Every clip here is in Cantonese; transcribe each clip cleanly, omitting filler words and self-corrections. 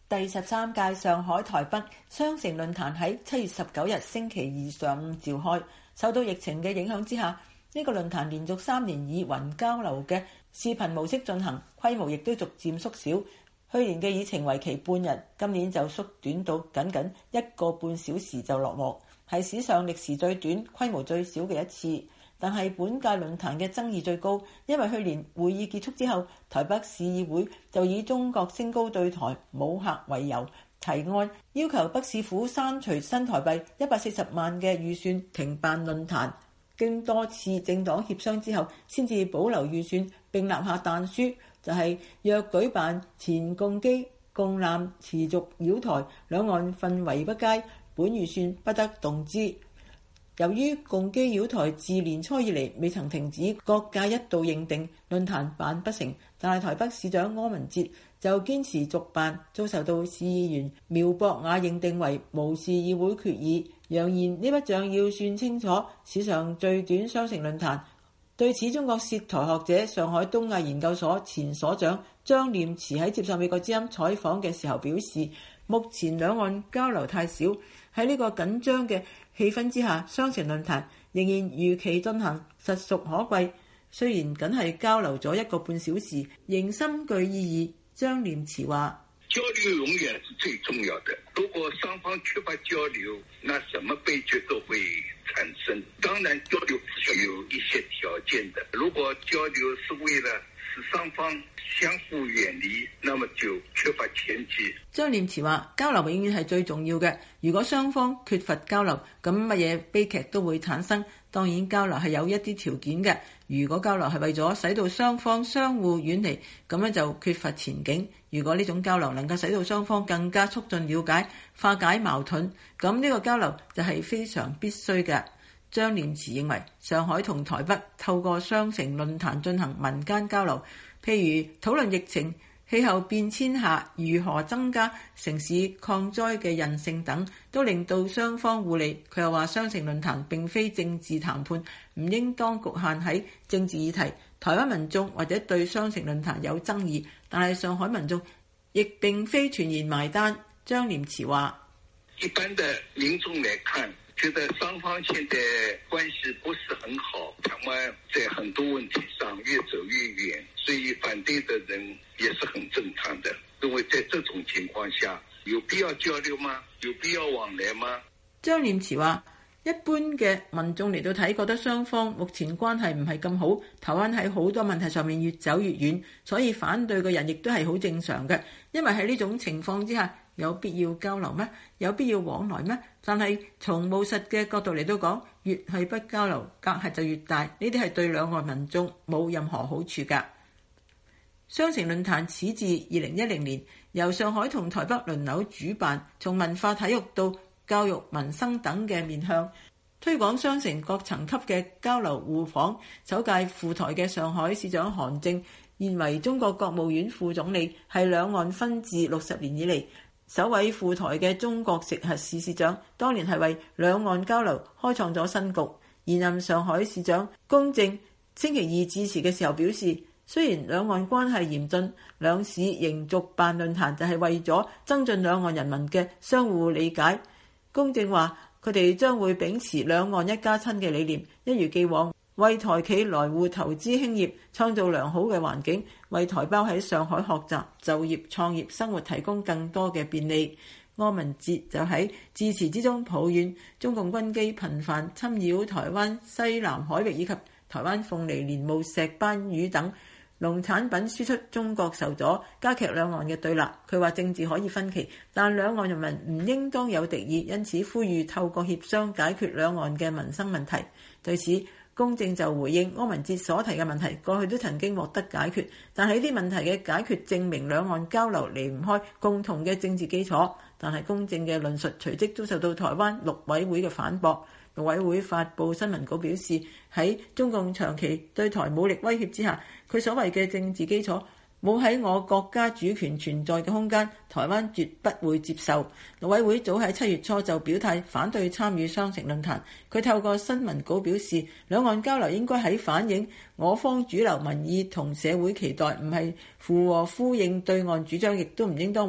第13屆上海台北雙城論壇喺7月19日星期二上午召開。受到疫情嘅影響之下，呢個論壇連續3年以雲交流嘅視頻模式進行，規模亦都逐漸縮小。去年嘅議程為期半日，今年就縮短到僅僅1個半小時就落幕，係史上歷時最短、規模最少嘅一次。但係本屆論壇嘅爭議最高，因為去年會議結束之後，台北市議會就以中國升高對台武嚇為由提案，要求北市府刪除新台幣140萬嘅預算，停辦論壇。經多次政黨協商之後，先至保留預算並立下彈書，就係若舉辦前共機共艦持續擾台，兩岸氛圍不佳，本預算不得動之。由於共機擾台自年初以嚟未曾停止，各界一度認定論壇辦不成，但係台北市長柯文哲就堅持續辦，遭受到市議員苗博雅認定為無視議會決議，揚言呢筆帳要算清楚。史上最短雙城論壇。對此，中國涉台學者、上海東亞研究所前所長張念慈喺接受美國之音採訪嘅時候表示，目前兩岸交流太少，喺呢個緊張嘅氣氛之下，雙城論壇仍然如期進行，實屬可貴。雖然僅係交流咗1個半小時，仍深具意義。張念慈話： 交流永遠是最重要的，如果雙方缺乏交流，那什麼悲劇都會產生。當然交流是有一些條件的，如果交流是為了使雙方相互遠離，那麼就缺乏前提。 張念慈話：交流永遠係最重要嘅，如果雙方缺乏交流，咁乜嘢悲劇都會產生。當然交流係有一啲條件嘅，如果交流係為咗使到雙方相互遠離，咁樣就缺乏前景。如果呢種交流能夠使到雙方更加促進了解、化解矛盾，咁呢個交流就係非常必須嘅。張念慈認為，上海同台北透過雙城論壇進行民間交流，譬如討論疫情、氣候變遷下如何增加城市抗災嘅韌性等，都令到雙方互利。佢又話，雙城論壇並非政治談判，唔應當局限喺政治議題。台灣民眾或者對雙城論壇有爭議，但係上海民眾亦並非全然埋單。張念慈話： 一般的民眾來看，覺得雙方現在關係不是很好，台灣在很多問題上越走越遠，所以反對的人也是很正常的。認為在這種情況下，有必要交流嗎？有必要往來嗎？ 張念慈話：一般嘅民眾嚟到睇，覺得雙方目前關係唔係咁好，台灣喺好多問題上面越走越遠，所以反對嘅人亦都係好正常嘅。因為喺呢種情況之下，有必要交流咩？有必要往來咩？但係從務實嘅角度嚟到講，越係不交流，隔閡就越大，呢啲係對兩岸民眾冇任何好處㗎。雙城論壇始自2010年，由上海同台北輪流主辦，從文化體育到教育民生等嘅面向，推廣雙城各層級嘅交流互訪。首屆赴台嘅上海市長韓正，現為中國國務院副總理，係兩岸分治60年以嚟首位赴台嘅中國直轄市市長，當年係為兩岸交流開創咗新局。現任上海市長龔正星期二致辭嘅時候表示，雖然兩岸關係嚴峻，兩市仍續辦論壇就係為咗增進兩岸人民嘅相互理解。龔正話，佢哋將會秉持兩岸一家親嘅理念，一如既往為台企來滬投資興業創造良好嘅環境，為台胞喺上海學習、就業、創業、生活提供更多嘅便利。柯文哲就喺致辭之中抱怨中共軍機頻繁侵擾台灣西南海域以及台灣鳳梨、蓮霧、石斑魚等農產品輸出中國受阻，加劇兩岸嘅對立。佢話政治可以分歧，但兩岸人民唔應當有敵意，因此呼籲透過協商解決兩岸嘅民生問題。對此，公正就回應柯文哲所提嘅問題，過去都曾經獲得解決，但係呢啲問題嘅解決證明兩岸交流離唔開共同嘅政治基礎。但係公正嘅論述隨即遭受到台灣陸委會嘅反駁。陸委會發布新聞稿表示，喺中共長期對台武力威脅之下，佢所謂嘅政治基礎冇喺我國家主權存在嘅空間，台灣絕不會接受。陸委會早喺7月初就表態反對參與雙城論壇。佢透過新聞稿表示，兩岸交流應該喺反映我方主流民意同社會期待，唔係附和呼應對岸主張，亦都唔應當為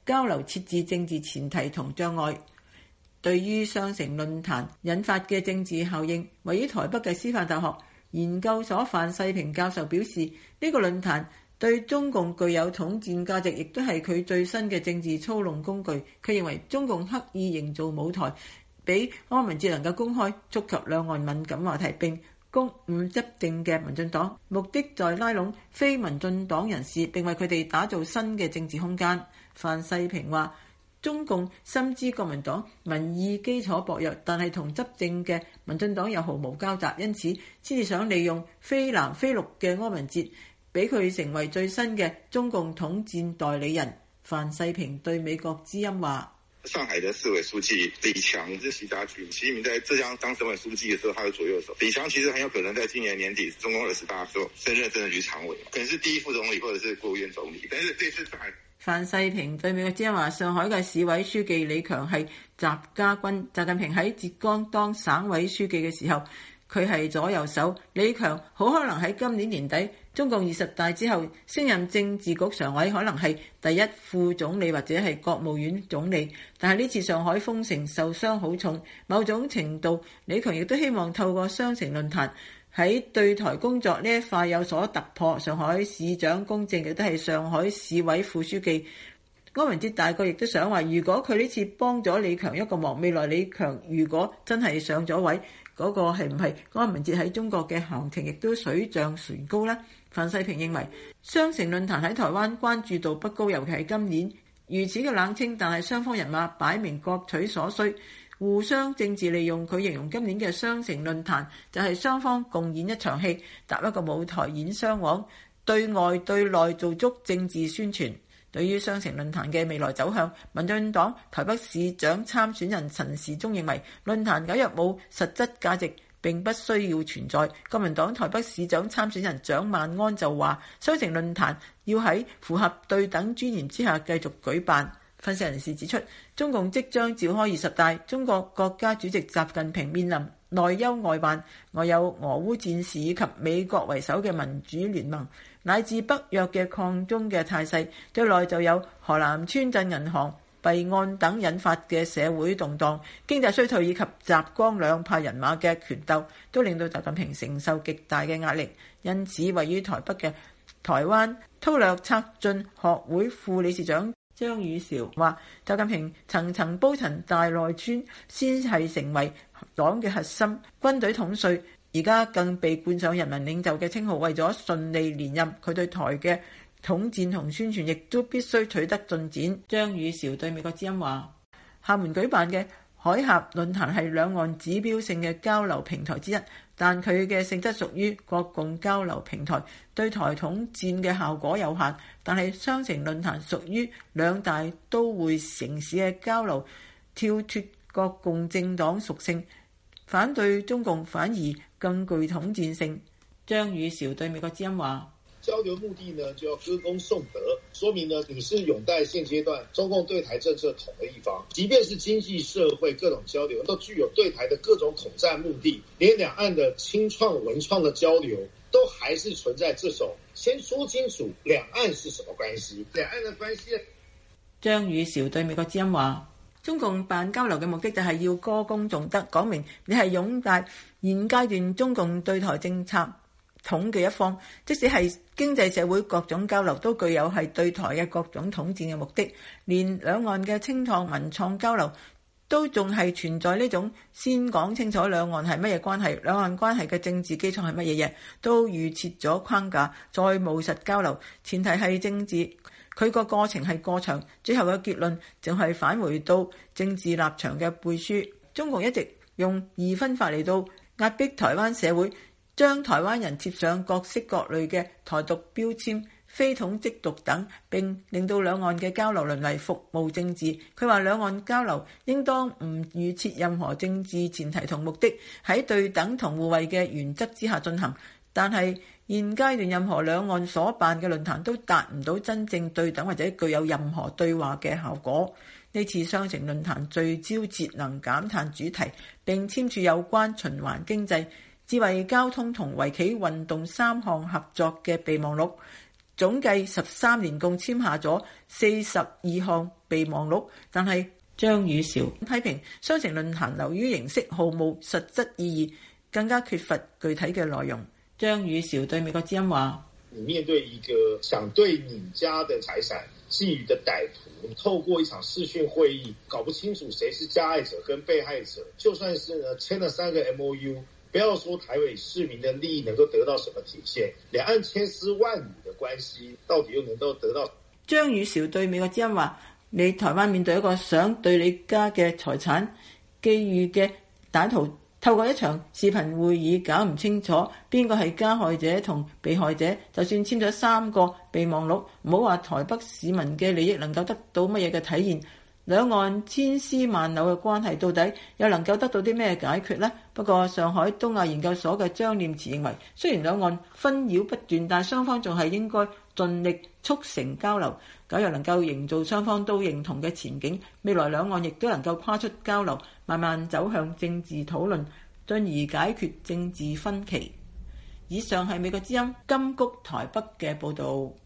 交流設置政治前提同障礙。對於雙城論壇引發嘅政治效應，位於台北嘅師範大學研究所范世平教授表示，呢個論壇對中共具有統戰價值，亦都係佢最新嘅政治操弄工具。佢認為中共刻意營造舞台，俾柯文哲能夠公開觸及兩岸敏感話題，並鼓舞執政嘅民進黨，目的在拉攏非民進黨人士，並為佢哋打造新嘅政治空間。范世平話，中共深知國民黨民意基礎薄弱，但係同執政嘅民進黨又毫無交集，因此先至想利用非藍非綠嘅柯文哲，俾佢成為最新嘅中共統戰代理人。范世平對美國之音話， 上海的市委書記李強是習家軍，習近平在浙江當省委書記的時候，他的左右手。李強其實很有可能在今年年底中共20大時候升任政治局常委，可能是第一副總理或者是國務院總理。但是這次上海， 范世平對美國之音話，上海嘅市委書記李強係習家軍，習近平喺浙江當省委書記嘅時候，佢係左右手。李強好可能喺今年年底中共20大之後升任政治局常委，可能係第一副總理或者係國務院總理。但係呢次上海封城受傷好重，某種程度李強亦都希望透過雙城論壇喺對台工作呢一塊有所突破。上海市長公正亦都係上海市委副書記。柯文哲大概亦都想話，如果佢呢次幫咗李強一個忙，未來李強如果真係上咗位，嗰個係唔係柯文哲喺中國嘅行程亦都水漲船高呢？范世平認為雙城論壇喺台灣關注度不高，尤其係今年如此嘅冷清，但係雙方人馬擺明各取所需，互相政治利用。佢形容今年嘅雙城論壇就係雙方共演一場戲，搭一個舞台演雙簧，對外對內做足政治宣傳。對於雙城論壇嘅未來走向，民進黨台北市長參選人陳時中認為，論壇假若冇實質價值，並不需要存在。國民黨台北市長參選人蔣萬安就話，雙城論壇要喺符合對等尊嚴之下繼續舉辦。分析人士指出，中共即將召開20大，中國國家主席習近平面臨內憂外患，外有俄烏戰事以及美國為首嘅民主聯盟，乃至北約嘅抗中嘅態勢，對內就有河南村鎮銀行弊案等引發嘅社會動盪，經濟衰退以及習光兩派人馬嘅權鬥，都令到習近平承受極大嘅壓力。因此，位於台北嘅台灣韜略策進學會副理事長張宇韶話，習近平層層鋪陳大內宣，先係成為黨嘅核心，軍隊統帥，而家更被冠上人民領袖嘅稱號。為咗順利連任，佢對台嘅統戰同宣傳亦都必須取得進展。張宇韶對美國之音話，廈門舉辦嘅海峽論壇係兩岸指標性嘅交流平台之一，但佢嘅性質屬於國共交流平台，對台統戰嘅效果有限。但係雙城論壇屬於兩大都會城市嘅交流，跳脫國共政黨屬性，反對中共反而更具統戰性。張宇韶對美國之音話， 交流目的呢，就要歌功頌德，說明呢你是擁戴現階段中共對台政策統的一方。即便是經濟社會各種交流，都具有對台的各種統戰目的，連兩岸的青創文創的交流，都還是存在這種先說清楚兩岸是什麼關係，兩岸的關係。 張宇韶對美國之音話，中共辦交流嘅目的就係要歌功頌德，講明你係擁戴現階段中共對台政策統嘅一方，即使係經濟社會各種交流，都具有係對台嘅各種統戰嘅目的。連兩岸嘅青創文創交流都仲係存在呢種先講清楚兩岸係乜嘢關係，兩岸關係嘅政治基礎係乜嘢嘢，都預設咗框架，再務實交流，前提係政治。佢個過程係過長，最後嘅結論淨係返回到政治立場嘅背書。中共一直用二分法嚟到壓迫台灣社會，將台灣人貼上各式各類嘅台獨標籤、非統即獨等，並令到兩岸嘅交流淪為服務政治。佢話兩岸交流應當唔預設任何政治前提同目的，喺對等同互惠嘅原則之下進行。但係現階段任何兩岸所辦嘅論壇都達唔到真正對等或者具有任何對話嘅效果。呢次雙城論壇聚焦節能減碳主題，並簽署有關循環經濟、智慧交通同圍棋運動3項合作嘅備忘錄。 總計13年共簽下咗42項備忘錄，但係張宇韶批評雙城論壇流於形式，毫無實質意義，更加缺乏具體嘅內容。張宇韶對美國之音話： 你面對一個想對你家的財產覬覦的歹徒，透過一場視訊會議，搞不清楚誰是加害者跟被害者，就算是呢簽了3個 MOU， 不要說台灣市民的利益能夠得到什麼體現，兩岸千絲萬縷的關係到底又能夠得到？ 張宇韶對美國之音話：你台灣面對一個想對你家嘅財產覬覦嘅歹徒，透過一場視頻會議搞唔清楚邊個係加害者同被害者，就算簽咗3個備忘錄，唔好話台北市民嘅利益能夠得到乜嘢嘅體現，兩岸千絲萬縷嘅關係到底又能夠得到啲咩解決呢？不過上海東亞研究所嘅張念慈認為，雖然兩岸紛擾不斷，但雙方仲係應該盡力促成交流，假如能夠營造雙方都認同嘅前景，未來兩岸亦都能夠跨出交流，慢慢走向政治討論，進而解決政治分歧。以上係美國之音金谷台北嘅報導。